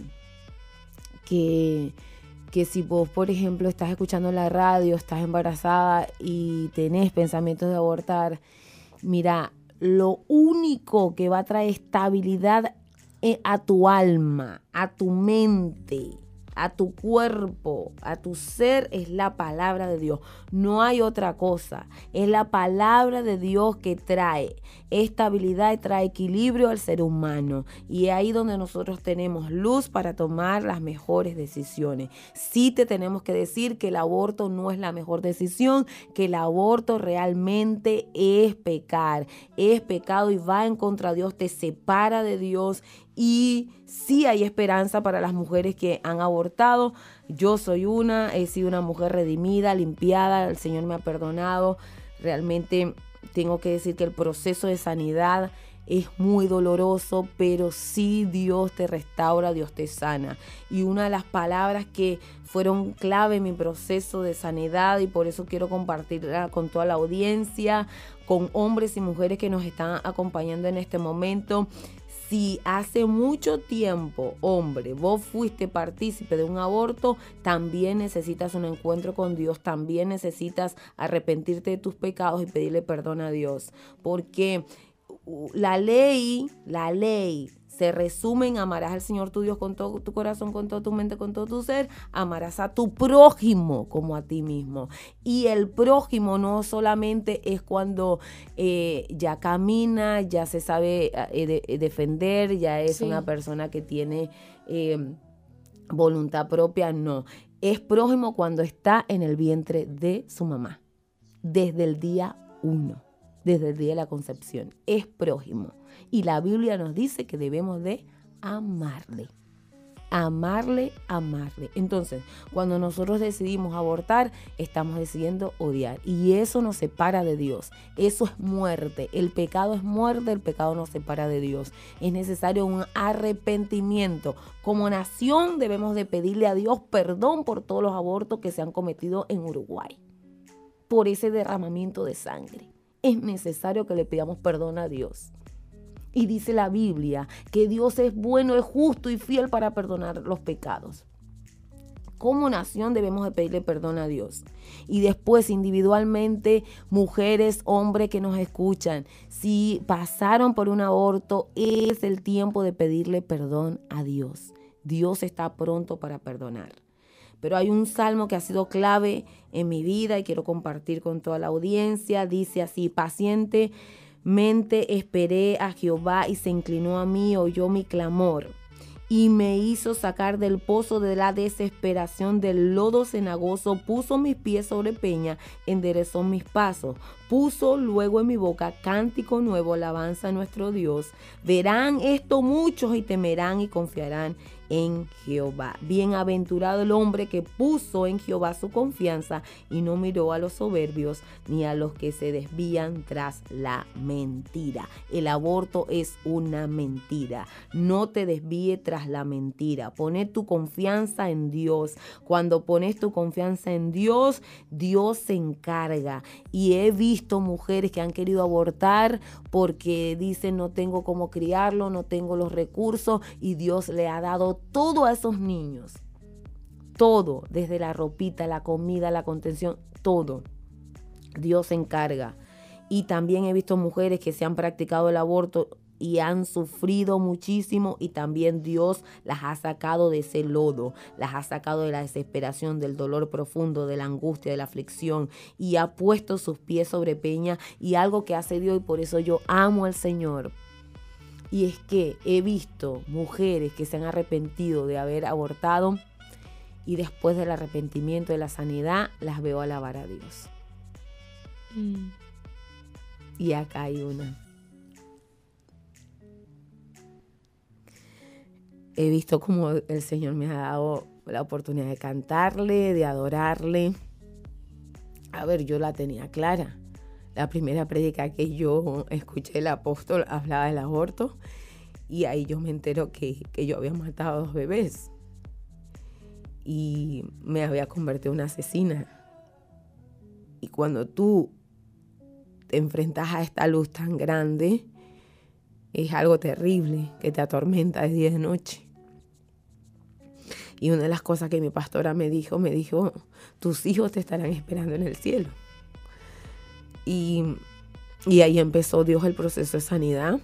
si vos, por ejemplo, estás escuchando la radio, estás embarazada y tenés pensamientos de abortar, mira, lo único que va a traer estabilidad a tu alma, a tu mente, a tu cuerpo, a tu ser, es la palabra de Dios. No hay otra cosa. Es la palabra de Dios que trae estabilidad y trae equilibrio al ser humano. Y es ahí donde nosotros tenemos luz para tomar las mejores decisiones. Sí te tenemos que decir que el aborto no es la mejor decisión, que el aborto realmente es pecar. Es pecado y va en contra de Dios, te separa de Dios. Y sí hay esperanza para las mujeres que han abortado. Yo he sido una mujer redimida, limpiada, el Señor me ha perdonado. Realmente tengo que decir que el proceso de sanidad es muy doloroso, pero sí Dios te restaura, Dios te sana. Y una de las palabras que fueron clave en mi proceso de sanidad, y por eso quiero compartirla con toda la audiencia, con hombres y mujeres que nos están acompañando en este momento. Si hace mucho tiempo, hombre, vos fuiste partícipe de un aborto, también necesitas un encuentro con Dios, también necesitas arrepentirte de tus pecados y pedirle perdón a Dios. Porque la ley se resumen: amarás al Señor tu Dios con todo tu corazón, con toda tu mente, con todo tu ser. Amarás a tu prójimo como a ti mismo. Y el prójimo no solamente es cuando ya camina, ya se sabe defender, ya es una persona que tiene voluntad propia, no. Es prójimo cuando está en el vientre de su mamá, desde el día 1, desde el día de la concepción. Es prójimo. Y la Biblia nos dice que debemos de amarle. Amarle. Entonces, cuando nosotros decidimos abortar, estamos decidiendo odiar. Y eso nos separa de Dios. Eso es muerte. El pecado es muerte, el pecado nos separa de Dios. Es necesario un arrepentimiento. Como nación debemos de pedirle a Dios perdón por todos los abortos que se han cometido en Uruguay. Por ese derramamiento de sangre. Es necesario que le pidamos perdón a Dios. Y dice la Biblia que Dios es bueno, es justo y fiel para perdonar los pecados. Como nación debemos de pedirle perdón a Dios. Y después individualmente, mujeres, hombres que nos escuchan, si pasaron por un aborto, es el tiempo de pedirle perdón a Dios. Dios está pronto para perdonar. Pero hay un salmo que ha sido clave en mi vida y quiero compartir con toda la audiencia. Dice así: pacientemente esperé a Jehová y se inclinó a mí, oyó mi clamor y me hizo sacar del pozo de la desesperación, del lodo cenagoso. Puso mis pies sobre peña, enderezó mis pasos. Puso luego en mi boca cántico nuevo, alabanza a nuestro Dios. Verán esto muchos y temerán y confiarán en Jehová. Bienaventurado el hombre que puso en Jehová su confianza y no miró a los soberbios ni a los que se desvían tras la mentira. El aborto es una mentira. No te desvíes tras la mentira. Poné tu confianza en Dios. Cuando pones tu confianza en Dios, Dios se encarga. Y he visto mujeres que han querido abortar porque dicen: no tengo cómo criarlo, no tengo los recursos, y Dios le ha dado todo a esos niños. Todo, desde la ropita, la comida, la contención, todo. Dios se encarga. Y también he visto mujeres que se han practicado el aborto y han sufrido muchísimo, y también Dios las ha sacado de ese lodo, las ha sacado de la desesperación, del dolor profundo, de la angustia, de la aflicción, y ha puesto sus pies sobre peña. Y algo que hace Dios, y por eso yo amo al Señor, y es que he visto mujeres que se han arrepentido de haber abortado, y después del arrepentimiento, de la sanidad, las veo alabar a Dios. Y acá hay una. He visto cómo el Señor me ha dado la oportunidad de cantarle, de adorarle. A ver, yo la tenía clara. La primera prédica que yo escuché, el apóstol hablaba del aborto, y ahí yo me entero que yo había matado a 2 bebés y me había convertido en una asesina. Y cuando tú te enfrentas a esta luz tan grande, es algo terrible que te atormenta de día y de noche. Y una de las cosas que mi pastora me dijo, tus hijos te estarán esperando en el cielo. Y ahí empezó Dios el proceso de sanidad.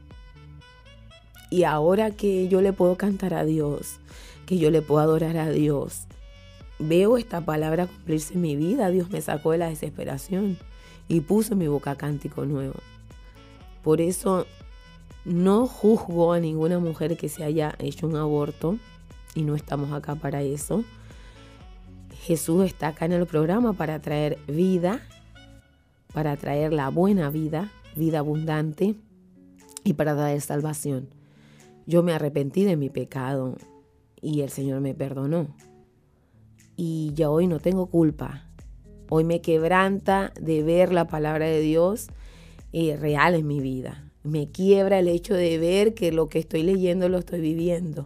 Y ahora que yo le puedo cantar a Dios, que yo le puedo adorar a Dios, veo esta palabra cumplirse en mi vida. Dios me sacó de la desesperación y puso en mi boca cántico nuevo. Por eso no juzgo a ninguna mujer que se haya hecho un aborto, y no estamos acá para eso. Jesús está acá en el programa para traer vida, para traer la buena vida, vida abundante, y para dar salvación. Yo me arrepentí de mi pecado y el Señor me perdonó. Y ya hoy no tengo culpa. Hoy me quebranta de ver la palabra de Dios real en mi vida. Me quiebra el hecho de ver que lo que estoy leyendo lo estoy viviendo.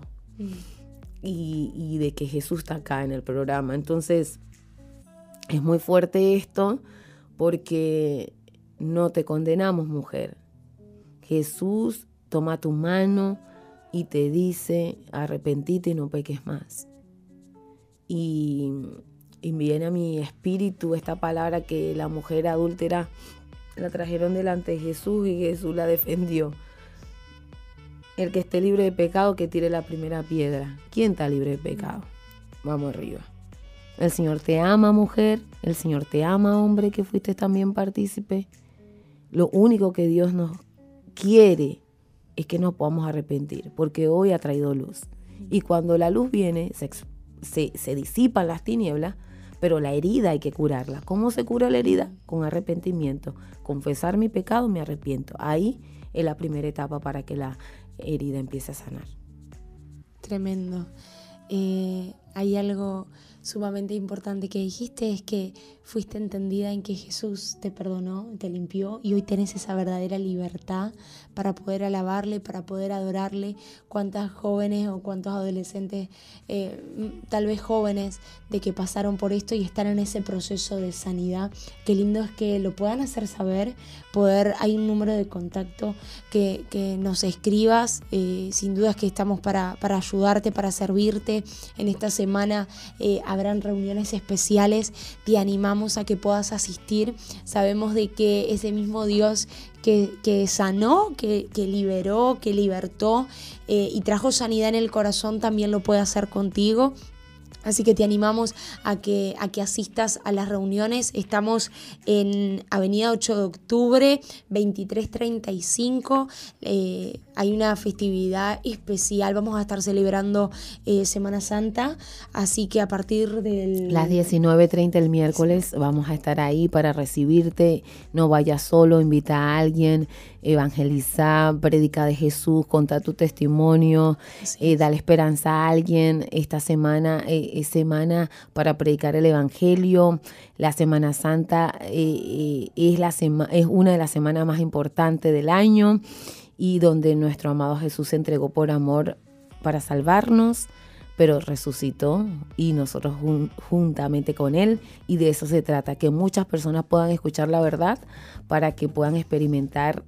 Y de que Jesús está acá en el programa. Entonces, es muy fuerte esto, porque no te condenamos, mujer. Jesús toma tu mano y te dice: arrepentite y no peques más. Y viene a mi espíritu esta palabra que la mujer adúltera la trajeron delante de Jesús y Jesús la defendió. El que esté libre de pecado, que tire la primera piedra. ¿Quién está libre de pecado? Vamos arriba. El Señor te ama, mujer. El Señor te ama, hombre, que fuiste también partícipe. Lo único que Dios nos quiere es que nos podamos arrepentir, porque hoy ha traído luz. Y cuando la luz viene, se disipan las tinieblas, pero la herida hay que curarla. ¿Cómo se cura la herida? Con arrepentimiento. Confesar mi pecado, me arrepiento. Ahí es la primera etapa para que la herida empiece a sanar.
Tremendo. Hay algo sumamente importante que dijiste, es que fuiste entendida en que Jesús te perdonó, te limpió, y hoy tenés esa verdadera libertad para poder alabarle, para poder adorarle. Cuántas jóvenes o cuántos adolescentes, tal vez jóvenes, de que pasaron por esto y están en ese proceso de sanidad. Qué lindo es que lo puedan hacer saber, hay un número de contacto que nos escribas. Sin dudas que estamos para ayudarte, para servirte. En esta semana habrán reuniones especiales, te animamos a que puedas asistir. Sabemos de que ese mismo Dios que sanó, que liberó, que libertó y trajo sanidad en el corazón, también lo puede hacer contigo. Así que te animamos a que asistas a las reuniones. Estamos en Avenida 8 de Octubre, 2335. Hay una festividad especial. Vamos a estar celebrando Semana Santa. Así que a partir de
las 19:30 el miércoles vamos a estar ahí para recibirte. No vayas solo, invita a alguien, evangeliza, predica de Jesús, contá tu testimonio, dale esperanza a alguien. Esta semana es semana para predicar el evangelio. La Semana Santa es una de las semanas más importantes del año, y donde nuestro amado Jesús se entregó por amor para salvarnos, pero resucitó, y nosotros juntamente con Él, y de eso se trata, que muchas personas puedan escuchar la verdad para que puedan experimentar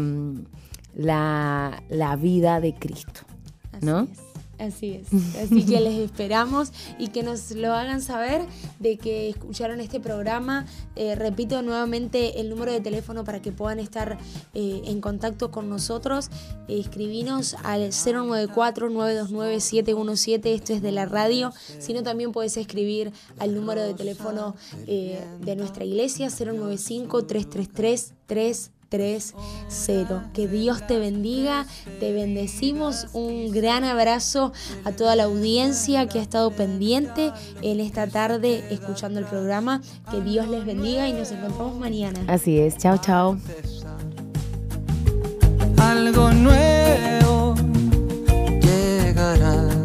la vida de Cristo, ¿no?
Así es. Así que les esperamos y que nos lo hagan saber de que escucharon este programa. Repito nuevamente el número de teléfono para que puedan estar en contacto con nosotros. Escribinos al 094-929-717. Esto es de la radio. Si no, también puedes escribir al número de teléfono de nuestra iglesia, 095-333-330. Que Dios te bendiga, te bendecimos. Un gran abrazo a toda la audiencia que ha estado pendiente en esta tarde escuchando el programa. Que Dios les bendiga y nos encontramos mañana.
Así es, chao, chao.
Algo nuevo llegará.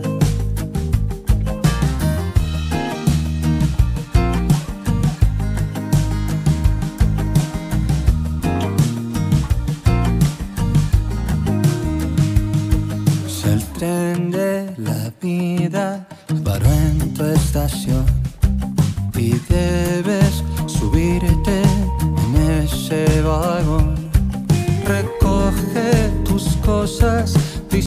Tren de la vida paró en tu estación y debes subirte en ese barco.